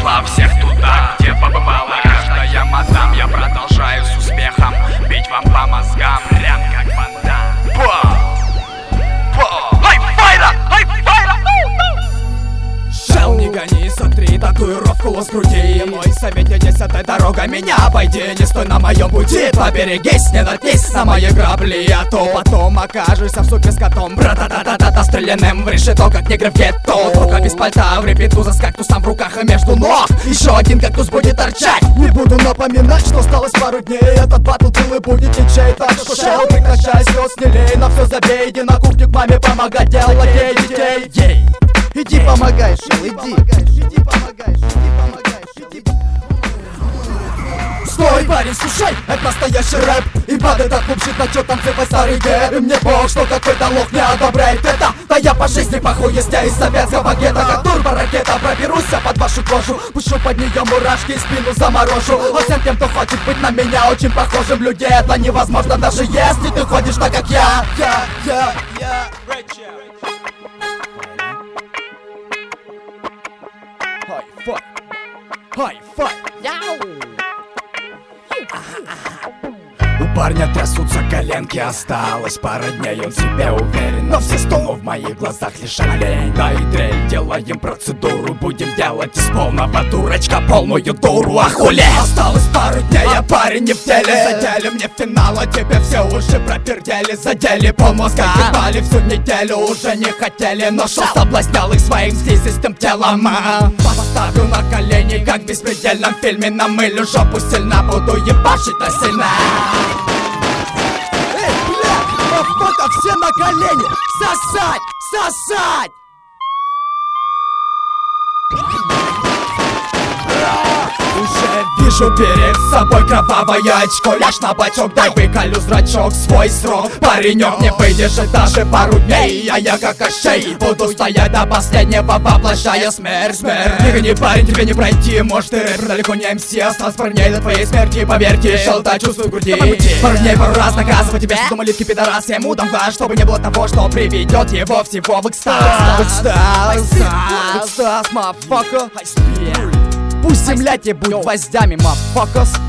понесла всех туда, где побывала каждая мадам. Я продолжаю с успехом бить вам по мозгам, прям как банда. Шел, не гони, сотри татуировку с груди. Мой совет, не 10-я дорога, меня обойди. Не стой на моем пути, поберегись, не наткнись на мои грабли. А то потом окажешься в супе с котом, бра-та-та-та-та, стрелянным в решето, как негры в гетто. Рука без пальта, в репетуза с кактусом в руках и между ног. Еще один кактус будет торчать. Не буду напоминать, что осталось пару дней. Этот батл целый будет ничей. Так что шел, прекращай, слез не лей. На все забей, иди на кухню к маме помогать делать ей детей. Иди помогай, Шел, иди. Иди помогаешь, иди. Стой, парень, слушай, это настоящий рэп. И под этот клубщик на чё там цепай старый гэп. И мне бог, что какой-то лох не одобряет это. Да я по жизни похуй, есть я из советского гетто. Как турборакета проберусь под вашу кожу. Пущу под нее мурашки и спину заморожу. А всем тем, кто хочет быть на меня очень похожим, людей это невозможно, даже если ты ходишь так, как я. Хай-фай. У парня трясутся коленки, осталось пара дней, он в себе уверен. Но все столы в моих глазах лишь олень. Да и дрель, делаем процедуру, будем делать из полного дурачка полную дуру. А хули? Осталось пару дней, а парень не в теле. Задели мне финал, а тебе все уже пропердели. Задели полмозга, ебали всю неделю, уже не хотели. Но шел, соблазнял их своим слизистым телом. Поставлю на колени, как в беспредельном фильме. Намылю жопу сильно, буду ебашить насильно. Эй, бля, мotherfucker, все на колени! Сосать! Уже вижу перед собой кровавое очко. Ляжь на бачок, дай выколю зрачок. Свой срок, паренек не выдержит даже пару дней. А я как Кощей буду стоять до последнего, воплощая смерть. Не гони, парень, тебе не пройти. Может, ты рэпер, далеко не МС. Осталось пару дней до твоей смерти, поверьте. Шелта чувствую в груди. Пару дней, пару раз наказывать тебя, что думали, пидорас. Я ему дам глаз, чтобы не было того, что приведет его всего в экстаз. Экстаз, motherfucker. Пусть земля тебе будет гвоздями, motherfuckers.